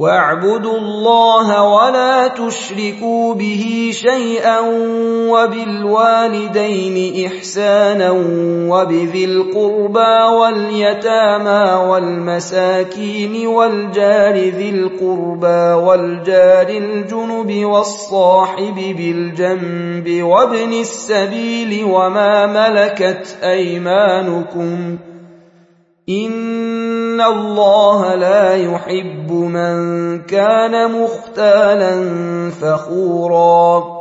واعبدوا الله ولا تشركوا به شيئا وبالوالدين إحسانا وبذي القربى واليتامى والمساكين والجار ذي القربى والجار الجنب والصاحب بالجنب وابن السبيل وما ملكت أيمانكم إن الله لا يحب من كان مختالا فخورا